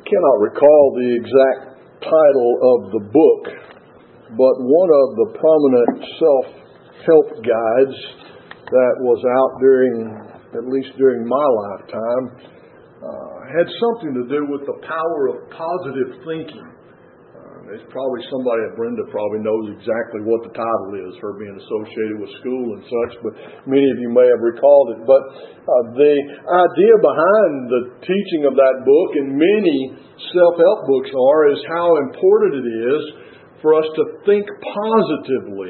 cannot recall the exact title of the book, but one of the prominent self-help guides that was out at least during my lifetime, had something to do with the power of positive thinking. It's probably somebody that Brenda probably knows exactly what the title is, her being associated with school and such, but many of you may have recalled it. But the idea behind the teaching of that book, and many self-help books is how important it is for us to think positively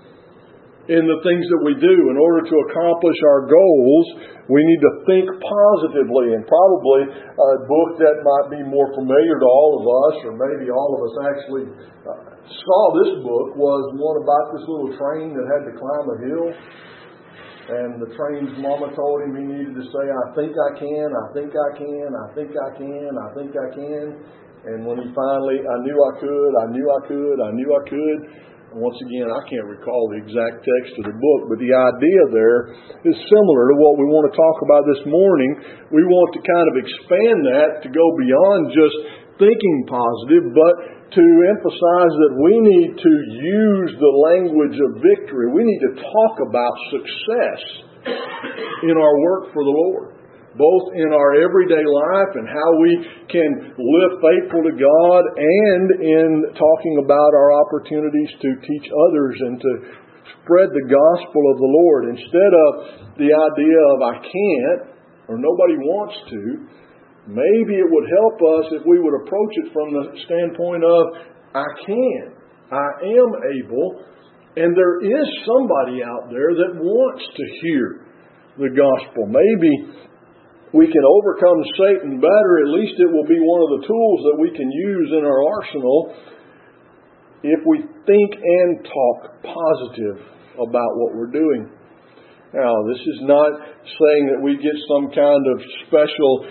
in the things that we do. In order to accomplish our goals, we need to think positively. And probably a book that might be more familiar to all of us, or maybe all of us actually saw this book, was one about this little train that had to climb a hill. And the train's mama told him he needed to say, "I think I can, I think I can, I think I can, I think I can." And when he finally, "I knew I could, I knew I could, I knew I could." Once again, I can't recall the exact text of the book, but the idea there is similar to what we want to talk about this morning. We want to kind of expand that to go beyond just thinking positive, but to emphasize that we need to use the language of victory. We need to talk about success in our work for the Lord, both in our everyday life and how we can live faithful to God, and in talking about our opportunities to teach others and to spread the gospel of the Lord. Instead of the idea of "I can't" or "nobody wants to," maybe it would help us if we would approach it from the standpoint of "I can, I am able, and there is somebody out there that wants to hear the gospel." Maybe we can overcome Satan better. At least it will be one of the tools that we can use in our arsenal if we think and talk positive about what we're doing. Now, this is not saying that we get some kind of special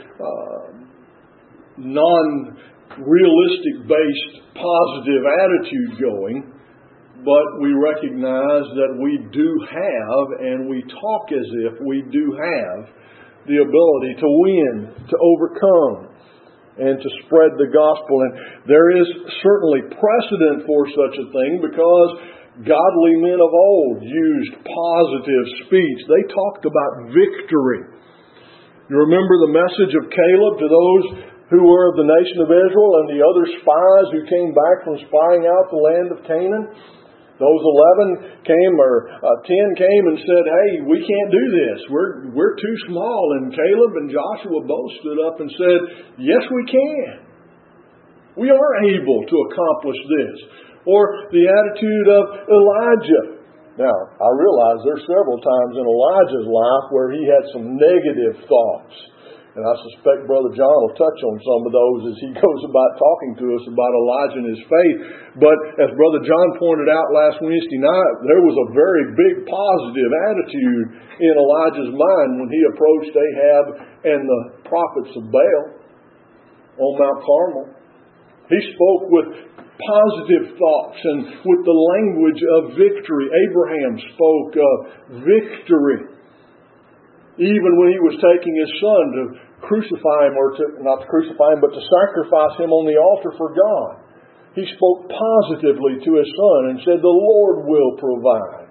non-realistic based positive attitude going, but we recognize that we do have, and we talk as if we do have, the ability to win, to overcome, and to spread the gospel. And there is certainly precedent for such a thing, because godly men of old used positive speech. They talked about victory. You remember the message of Caleb to those who were of the nation of Israel and the other spies who came back from spying out the land of Canaan? Those 11 came, or 10 came and said, "Hey, we can't do this. We're too small." And Caleb and Joshua both stood up and said, "Yes, we can. We are able to accomplish this." Or the attitude of Elijah. Now, I realize there's several times in Elijah's life where he had some negative thoughts. And I suspect Brother John will touch on some of those as he goes about talking to us about Elijah and his faith. But as Brother John pointed out last Wednesday night, there was a very big positive attitude in Elijah's mind when he approached Ahab and the prophets of Baal on Mount Carmel. He spoke with positive thoughts and with the language of victory. Abraham spoke of victory. Even when he was taking his son to crucify him, or not to crucify him, but to sacrifice him on the altar for God, he spoke positively to his son and said, "The Lord will provide."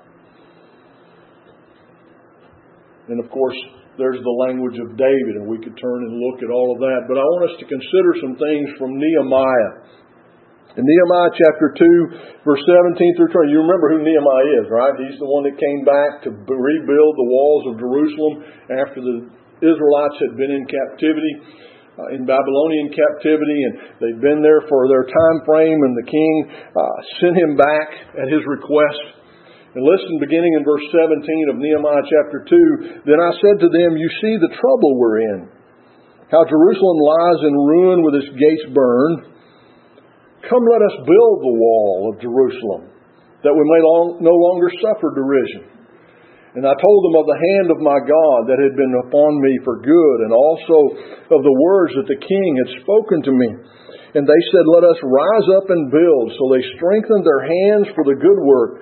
And of course, there's the language of David, and we could turn and look at all of that. But I want us to consider some things from Nehemiah. In Nehemiah chapter 2, verse 17 through 20, you remember who Nehemiah is, right? He's the one that came back to rebuild the walls of Jerusalem after the Israelites had been in captivity, in Babylonian captivity, and they'd been there for their time frame, and the king sent him back at his request. And listen, beginning in verse 17 of Nehemiah chapter 2, "Then I said to them, 'You see the trouble we're in, how Jerusalem lies in ruin with its gates burned. Come, let us build the wall of Jerusalem, that we may no longer suffer derision.' And I told them of the hand of my God that had been upon me for good, and also of the words that the king had spoken to me. And they said, 'Let us rise up and build.' So they strengthened their hands for the good work.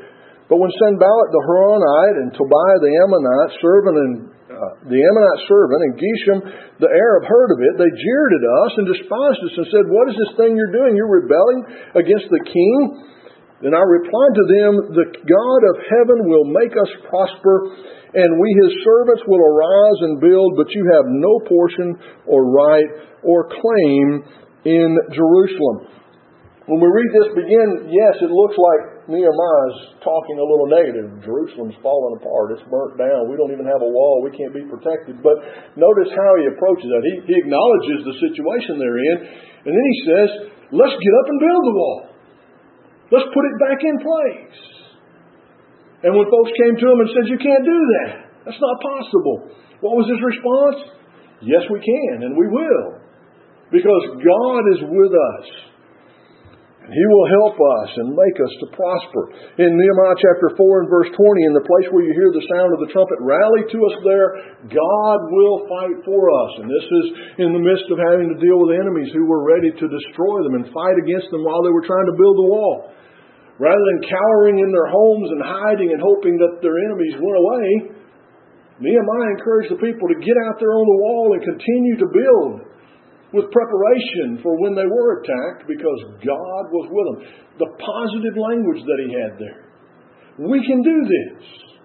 But when Sanballat the Horonite and Tobiah the Ammonite servant and Geshem the Arab heard of it, they jeered at us and despised us and said, "What is this thing you're doing? You're rebelling against the king?" Then I replied to them, "The God of heaven will make us prosper, and we his servants will arise and build, but you have no portion or right or claim in Jerusalem." When we read this begin, yes, it looks like Nehemiah's talking a little negative. Jerusalem's fallen apart. It's burnt down. We don't even have a wall. We can't be protected. But notice how he approaches that. He acknowledges the situation they're in, and then he says, let's get up and build the wall. Let's put it back in place. And when folks came to him and said, "You can't do that. That's not possible," what was his response? Yes, we can, and we will. Because God is with us. He will help us and make us to prosper. In Nehemiah chapter 4 and verse 20, in the place where you hear the sound of the trumpet, rally to us there. God will fight for us. And this is in the midst of having to deal with enemies who were ready to destroy them and fight against them while they were trying to build the wall. Rather than cowering in their homes and hiding and hoping that their enemies went away, Nehemiah encouraged the people to get out there on the wall and continue to build with preparation for when they were attacked, because God was with them. The positive language that he had there. We can do this.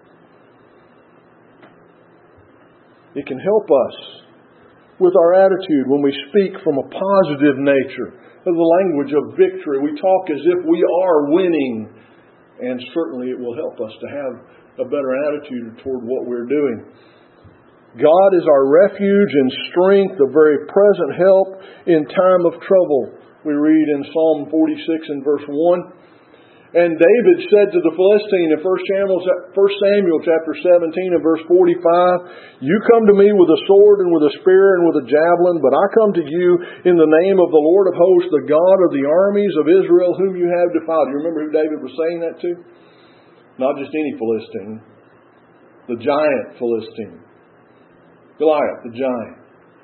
It can help us with our attitude when we speak from a positive nature, of the language of victory. We talk as if we are winning, and certainly it will help us to have a better attitude toward what we're doing. God is our refuge and strength, a very present help in time of trouble. We read in Psalm 46 and verse 1. And David said to the Philistine in 1 Samuel chapter 17 and verse 45, "You come to me with a sword and with a spear and with a javelin, but I come to you in the name of the Lord of hosts, the God of the armies of Israel, whom you have defiled." You remember who David was saying that to? Not just any Philistine. The giant Philistine. Goliath, the giant.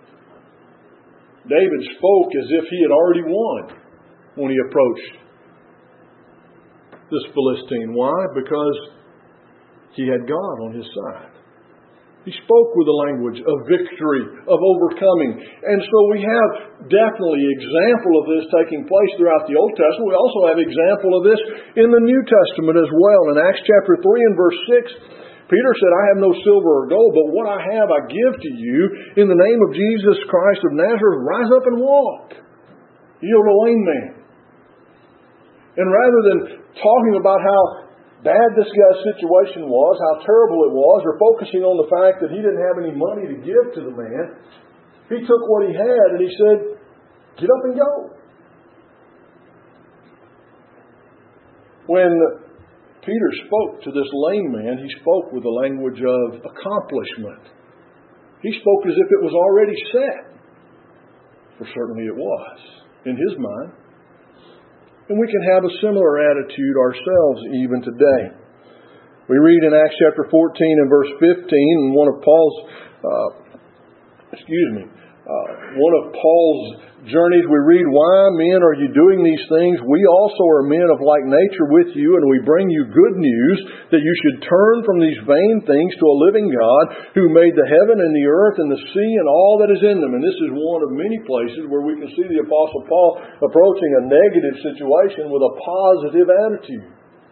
David spoke as if he had already won when he approached this Philistine. Why? Because he had God on his side. He spoke with the language of victory, of overcoming. And so we have definitely example of this taking place throughout the Old Testament. We also have example of this in the New Testament as well. In Acts chapter 3 and verse 6, Peter said, "I have no silver or gold, but what I have I give to you. In the name of Jesus Christ of Nazareth, rise up and walk." Healed a lame man. And rather than talking about how bad this guy's situation was, how terrible it was, or focusing on the fact that he didn't have any money to give to the man, he took what he had and he said, "Get up and go." When Peter spoke to this lame man, he spoke with the language of accomplishment. He spoke as if it was already set. For certainly it was, in his mind. And we can have a similar attitude ourselves even today. We read in Acts chapter 14 and verse 15, in one of Paul's journeys, we read, "Why, men, are you doing these things? We also are men of like nature with you, and we bring you good news that you should turn from these vain things to a living God who made the heaven and the earth and the sea and all that is in them." And this is one of many places where we can see the Apostle Paul approaching a negative situation with a positive attitude.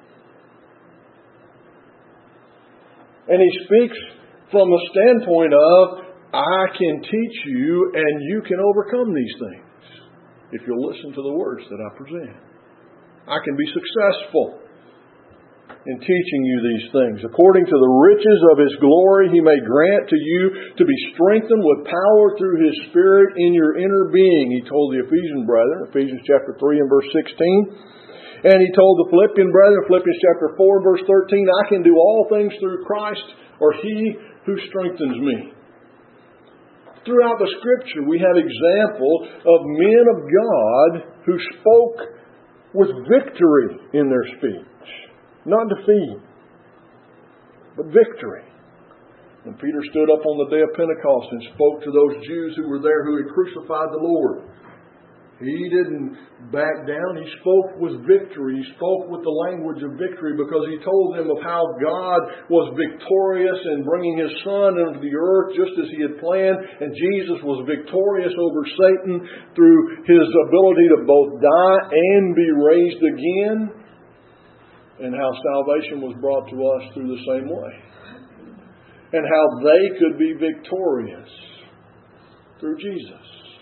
And he speaks from the standpoint of, I can teach you and you can overcome these things if you'll listen to the words that I present. I can be successful in teaching you these things. According to the riches of His glory, He may grant to you to be strengthened with power through His Spirit in your inner being. He told the Ephesian brethren, Ephesians chapter 3 and verse 16. And He told the Philippian brethren, Philippians chapter 4 and verse 13, I can do all things through Christ, or He who strengthens me. Throughout the Scripture, we have example of men of God who spoke with victory in their speech. Not defeat, but victory. When Peter stood up on the day of Pentecost and spoke to those Jews who were there who had crucified the Lord, He didn't back down. He spoke with victory. He spoke with the language of victory because He told them of how God was victorious in bringing His Son into the earth just as He had planned. And Jesus was victorious over Satan through His ability to both die and be raised again. And how salvation was brought to us through the same way. And how they could be victorious through Jesus.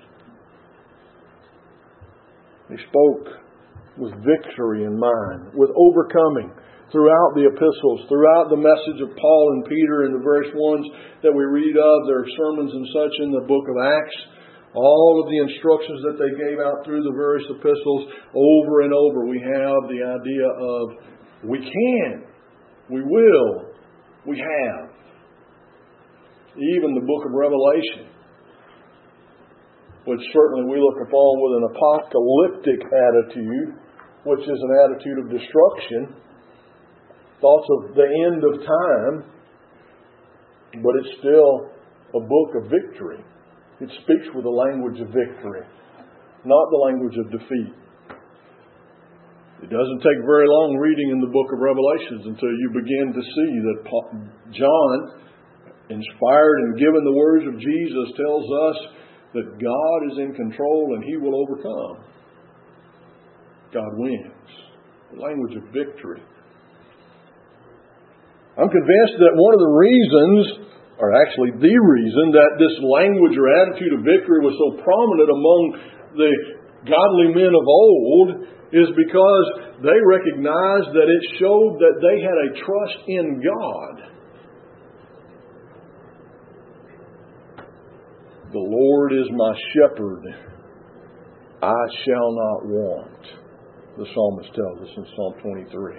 He spoke with victory in mind, with overcoming throughout the epistles, throughout the message of Paul and Peter and the various ones that we read of, their sermons and such in the book of Acts. All of the instructions that they gave out through the various epistles, over and over, we have the idea of we can, we will, we have. Even the book of Revelation, which certainly we look upon with an apocalyptic attitude, which is an attitude of destruction, thoughts of the end of time, but it's still a book of victory. It speaks with the language of victory, not the language of defeat. It doesn't take very long reading in the book of Revelations until you begin to see that John, inspired and given the words of Jesus, tells us that God is in control and He will overcome. God wins. The language of victory. I'm convinced that one of the reasons, or actually the reason, that this language or attitude of victory was so prominent among the godly men of old is because they recognized that it showed that they had a trust in God. The Lord is my shepherd, I shall not want, the psalmist tells us in Psalm 23.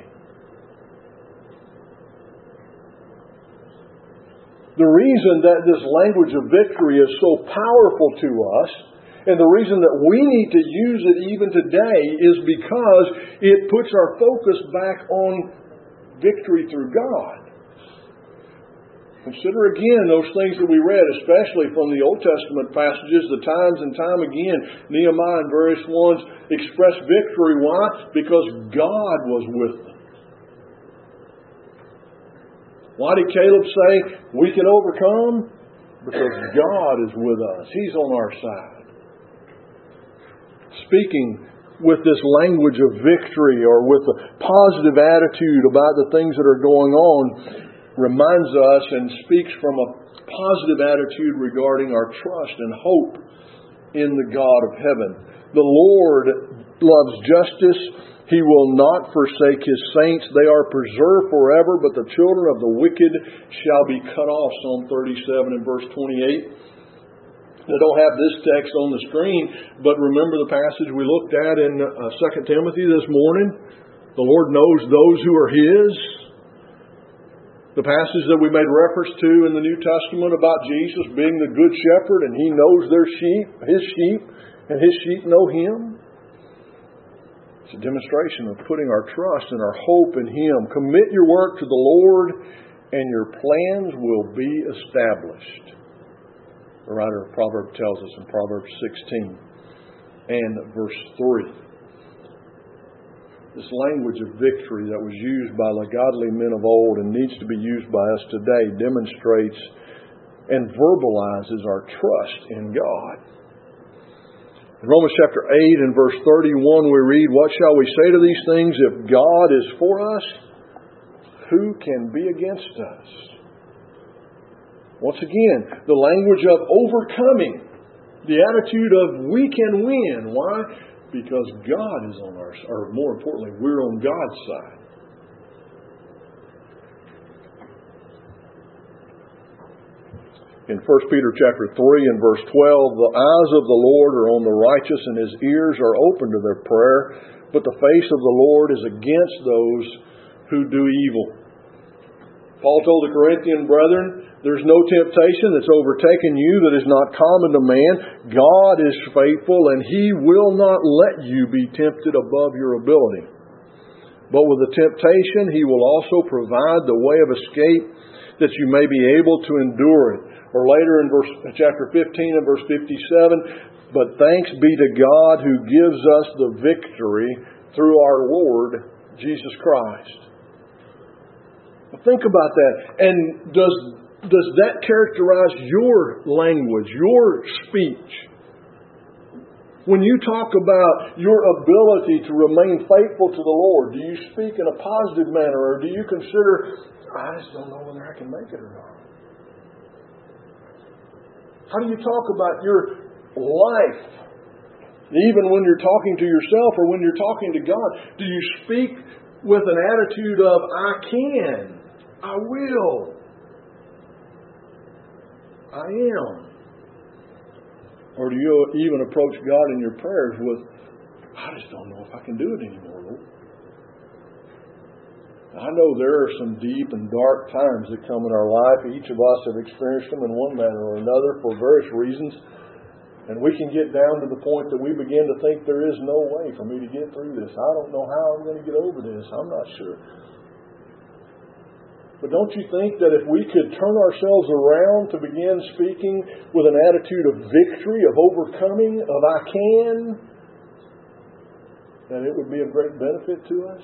The reason that this language of victory is so powerful to us, and the reason that we need to use it even today, is because it puts our focus back on victory through God. Consider again those things that we read, especially from the Old Testament passages, the times and time again, Nehemiah and various ones express victory. Why? Because God was with them. Why did Caleb say, we can overcome? Because God is with us. He's on our side. Speaking with this language of victory or with a positive attitude about the things that are going on reminds us and speaks from a positive attitude regarding our trust and hope in the God of heaven. The Lord loves justice. He will not forsake His saints. They are preserved forever, but the children of the wicked shall be cut off. Psalm 37 and verse 28. I don't have this text on the screen, but remember the passage we looked at in 2 Timothy this morning? The Lord knows those who are His. The passage that we made reference to in the New Testament about Jesus being the good shepherd and He knows their sheep, His sheep, and His sheep know Him. It's a demonstration of putting our trust and our hope in Him. Commit your work to the Lord and your plans will be established. The writer of Proverbs tells us in Proverbs 16 and verse 3. This language of victory that was used by the godly men of old and needs to be used by us today demonstrates and verbalizes our trust in God. In Romans chapter 8 and verse 31 we read, what shall we say to these things? If God is for us, who can be against us? Once again, the language of overcoming. The attitude of we can win. Why? Because God is on our side, or more importantly, we're on God's side. In 1 Peter chapter 3 and verse 12, the eyes of the Lord are on the righteous and His ears are open to their prayer, but the face of the Lord is against those who do evil. Paul told the Corinthian brethren, there's no temptation that's overtaken you that is not common to man. God is faithful and He will not let you be tempted above your ability. But with the temptation, He will also provide the way of escape that you may be able to endure it. Or later in chapter 15 and verse 57, But thanks be to God who gives us the victory through our Lord Jesus Christ. Think about that. And does that characterize your language, your speech? When you talk about your ability to remain faithful to the Lord, do you speak in a positive manner, or do you consider, I just don't know whether I can make it or not? How do you talk about your life? Even when you're talking to yourself or when you're talking to God, do you speak with an attitude of, I can, I will, I am? Or do you even approach God in your prayers with, I just don't know if I can do it anymore, Lord? I know there are some deep and dark times that come in our life. Each of us have experienced them in one manner or another for various reasons. And we can get down to the point that we begin to think there is no way for me to get through this. I don't know how I'm going to get over this. I'm not sure. But don't you think that if we could turn ourselves around to begin speaking with an attitude of victory, of overcoming, of I can, that it would be of great benefit to us?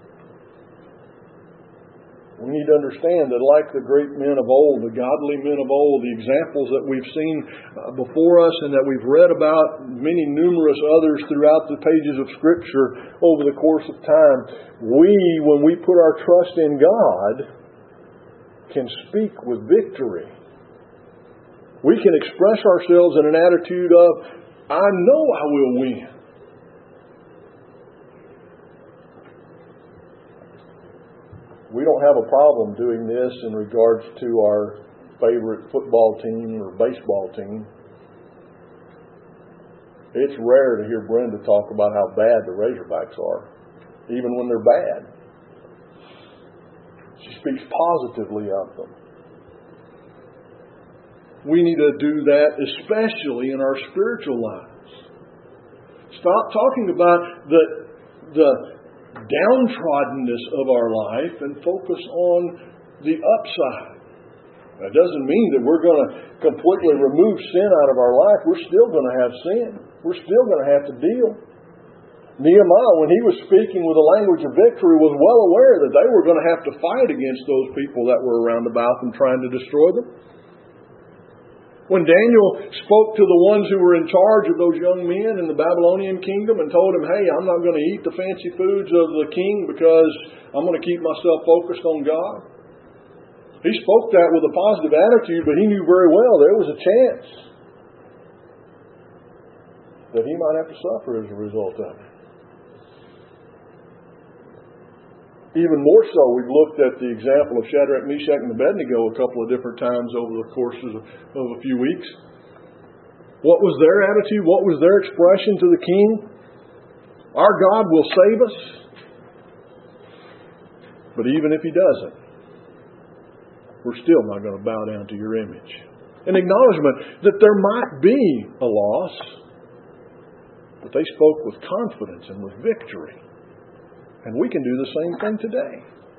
We need to understand that like the great men of old, the godly men of old, the examples that we've seen before us and that we've read about, many numerous others throughout the pages of Scripture over the course of time, when we put our trust in God, can speak with victory. We can express ourselves in an attitude of, I know I will win. We don't have a problem doing this in regards to our favorite football team or baseball team. It's rare to hear Brenda talk about how bad the Razorbacks are, even when they're bad. She speaks positively of them. We need to do that especially in our spiritual lives. Stop talking about the downtroddenness of our life and focus on the upside. That doesn't mean that we're going to completely remove sin out of our life. We're still going to have sin. We're still going to have to deal. Nehemiah, when he was speaking with a language of victory, was well aware that they were going to have to fight against those people that were around about them trying to destroy them. When Daniel spoke to the ones who were in charge of those young men in the Babylonian kingdom and told them, hey, I'm not going to eat the fancy foods of the king because I'm going to keep myself focused on God. He spoke that with a positive attitude, but he knew very well there was a chance that he might have to suffer as a result of it. Even more so, we've looked at the example of Shadrach, Meshach, and Abednego a couple of different times over the course of a few weeks. What was their attitude? What was their expression to the king? Our God will save us. But even if He doesn't, we're still not going to bow down to your image. An acknowledgement that there might be a loss, but they spoke with confidence and with victory. And we can do the same thing today.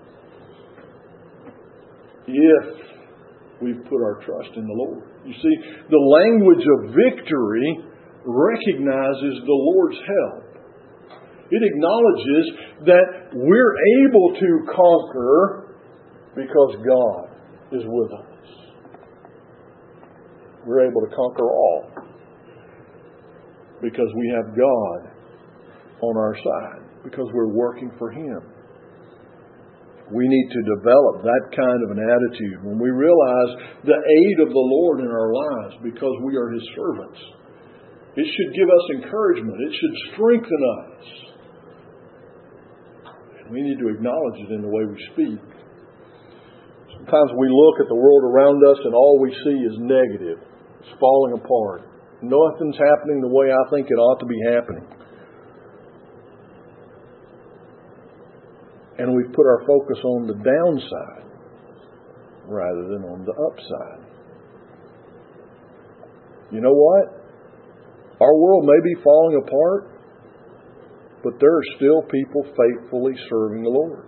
If we've put our trust in the Lord. You see, the language of victory recognizes the Lord's help. It acknowledges that we're able to conquer because God is with us. We're able to conquer all because we have God on our side. Because we're working for Him. We need to develop that kind of an attitude when we realize the aid of the Lord in our lives because we are His servants. It should give us encouragement. It should strengthen us. And we need to acknowledge it in the way we speak. Sometimes we look at the world around us and all we see is negative. It's falling apart. Nothing's happening the way I think it ought to be happening. And we've put our focus on the downside rather than on the upside. You know what? Our world may be falling apart, but there are still people faithfully serving the Lord.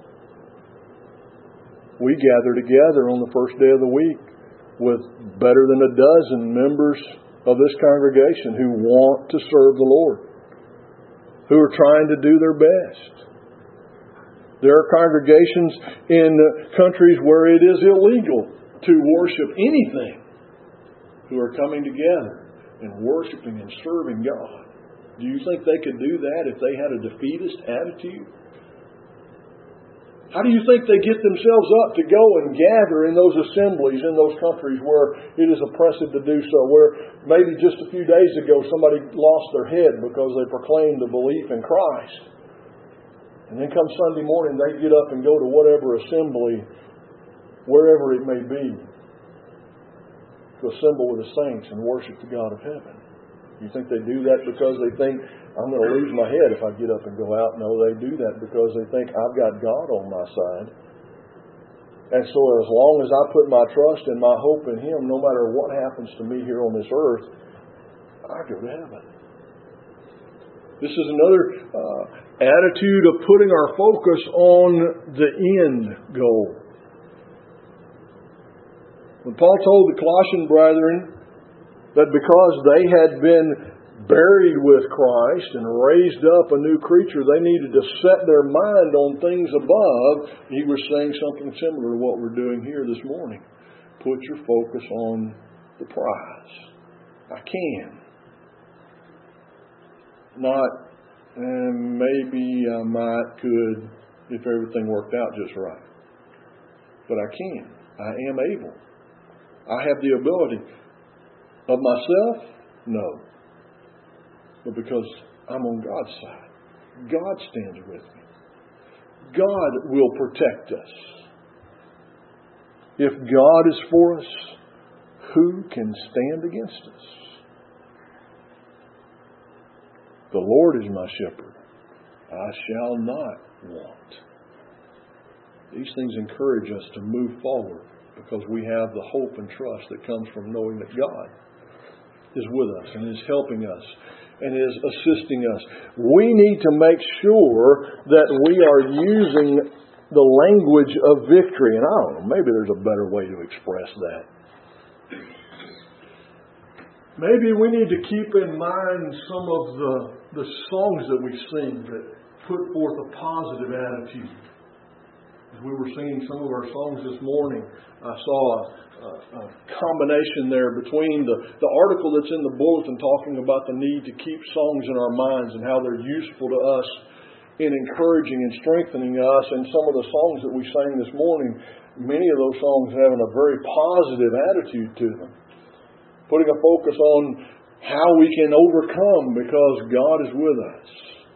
We gather together on the first day of the week with better than a dozen members of this congregation who want to serve the Lord, who are trying to do their best. There are congregations in countries where it is illegal to worship anything, who are coming together and worshiping and serving God. Do you think they could do that if they had a defeatist attitude? How do you think they get themselves up to go and gather in those assemblies in those countries where it is oppressive to do so, where maybe just a few days ago somebody lost their head because they proclaimed the belief in Christ? And then come Sunday morning they get up and go to whatever assembly, wherever it may be, to assemble with the saints and worship the God of heaven. You think they do that because they think, I'm going to lose my head if I get up and go out? No, they do that because they think, I've got God on my side. And so as long as I put my trust and my hope in Him, no matter what happens to me here on this earth, I go to heaven. This is another attitude of putting our focus on the end goal. When Paul told the Colossian brethren that because they had been buried with Christ and raised up a new creature, they needed to set their mind on things above, he was saying something similar to what we're doing here this morning. Put your focus on the prize. I can. Not, maybe I might, could, if everything worked out just right. But I can. I am able. I have the ability. Of myself? No. But because I'm on God's side. God stands with me. God will protect us. If God is for us, who can stand against us? The Lord is my shepherd. I shall not want. These things encourage us to move forward because we have the hope and trust that comes from knowing that God is with us and is helping us and is assisting us. We need to make sure that we are using the language of victory. And I don't know, maybe there's a better way to express that. Maybe we need to keep in mind some of the songs that we sing that put forth a positive attitude. As we were singing some of our songs this morning, I saw a combination there between the article that's in the bulletin talking about the need to keep songs in our minds and how they're useful to us in encouraging and strengthening us, and some of the songs that we sang this morning, many of those songs having a very positive attitude to them. Putting a focus on how we can overcome because God is with us.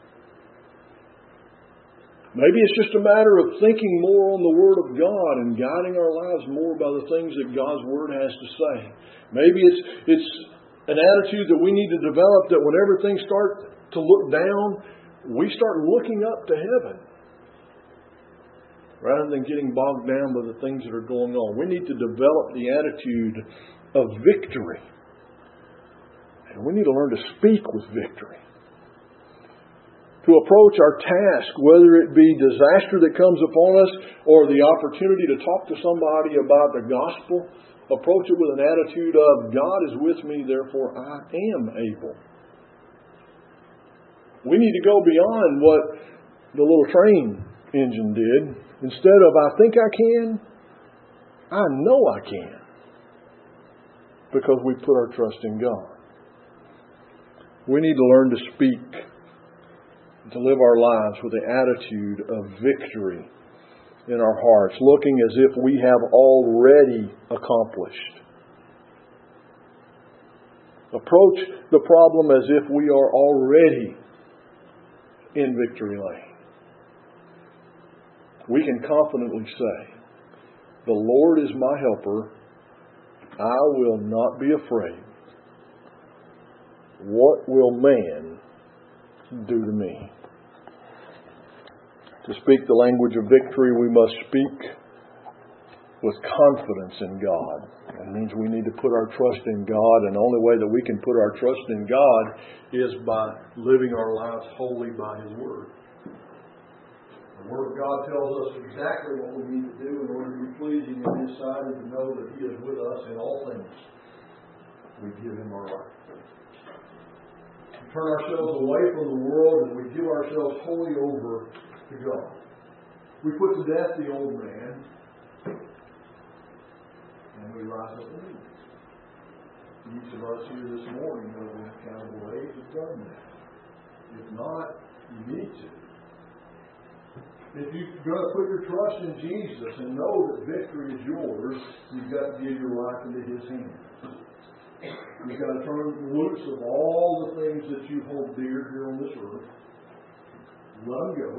Maybe it's just a matter of thinking more on the Word of God and guiding our lives more by the things that God's Word has to say. Maybe it's an attitude that we need to develop that whenever things start to look down, we start looking up to heaven rather than getting bogged down by the things that are going on. We need to develop the attitude of victory. And we need to learn to speak with victory. To approach our task, whether it be disaster that comes upon us or the opportunity to talk to somebody about the gospel, approach it with an attitude of, God is with me, therefore I am able. We need to go beyond what the little train engine did. Instead of, I think I can, I know I can. Because we put our trust in God. We need to learn to speak, to live our lives with the attitude of victory in our hearts, looking as if we have already accomplished. Approach the problem as if we are already in victory lane. We can confidently say, the Lord is my helper. I will not be afraid. What will man do to me? To speak the language of victory, we must speak with confidence in God. That means we need to put our trust in God, and the only way that we can put our trust in God is by living our lives wholly by His Word. The Word of God tells us exactly what we need to do in order to be pleasing in His sight and to know that He is with us in all things. we give Him our life. We turn ourselves away from the world and we give ourselves wholly over to God. We put to death the old man and we rise up anew. Each of us here this morning over an accountable age have done that. If not, you need to. If you're going to put your trust in Jesus and know that victory is yours, you've got to give your life into His hands. You've got to turn loose of all the things that you hold dear here on this earth. Let them go.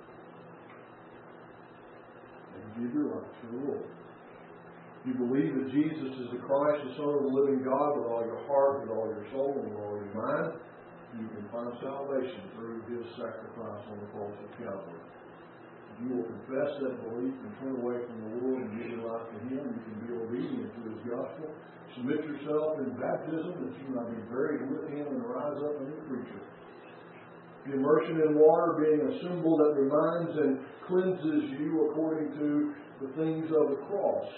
And give your life to the Lord. If you believe that Jesus is the Christ, the Son of the living God, with all your heart, with all your soul, and with all your mind, you can find salvation through His sacrifice on the cross of Calvary. If you will confess that belief and turn away from the world and give your life to Him, you can be obedient to His gospel. Submit yourself in baptism that you might be buried with Him and rise up a new creature. The immersion in water being a symbol that reminds and cleanses you according to the things of the cross.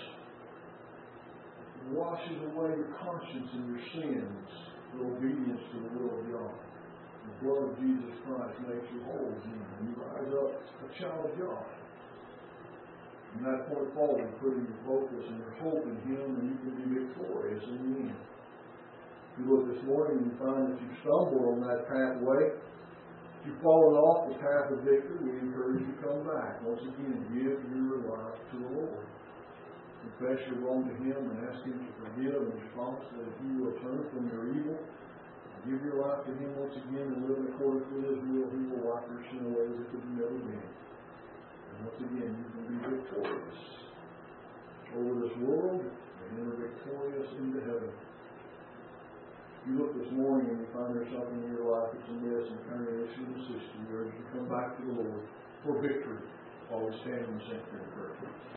It washes away your conscience and your sins through obedience to the will of God. The blood of Jesus Christ makes you whole again, and you rise up a child of God. From that point forward, putting your focus and your hope in Him, and you can be victorious in the end. If you look this morning and you find that you've stumbled on that pathway, if you've fallen off the path of victory, we encourage you to come back. Once again, give your life to the Lord. Confess your wrong to Him and ask Him to forgive, and His promise that if you will turn from your evil, give your life to Him once again and live in accordance with His will, He will wipe your sin away as if it had never been. And once again, you can be victorious over this world and enter victorious into heaven. If you look this morning and you find there's something in your life that's amiss and turn your issue to assist you, urge you to come back to the Lord for victory while we stand in the sanctuary of prayer.